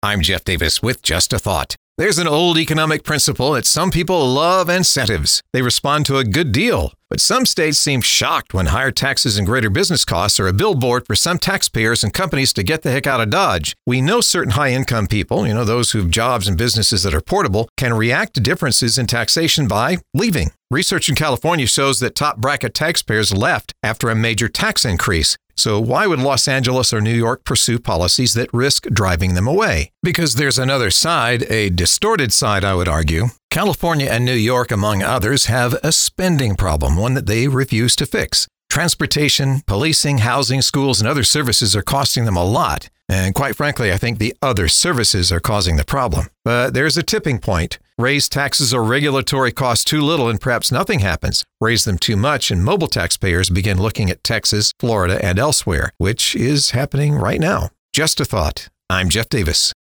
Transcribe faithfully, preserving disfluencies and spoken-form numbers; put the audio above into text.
I'm Jeff Davis with Just a Thought. There's an old economic principle that some people love incentives. They respond to a good deal. But some states seem shocked when higher taxes and greater business costs are a billboard for some taxpayers and companies to get the heck out of Dodge. We know certain high-income people, you know, those who have jobs and businesses that are portable, can react to differences in taxation by leaving. Research in California shows that top bracket taxpayers left after a major tax increase. So why would Los Angeles or New York pursue policies that risk driving them away? Because there's another side, a distorted side, I would argue. California and New York, among others, have a spending problem, one that they refuse to fix. Transportation, policing, housing, schools, and other services are costing them a lot. And quite frankly, I think the other services are causing the problem. But there's a tipping point. Raise taxes or regulatory costs too little and perhaps nothing happens. Raise them too much and mobile taxpayers begin looking at Texas, Florida, and elsewhere, which is happening right now. Just a thought. I'm Jeff Davis.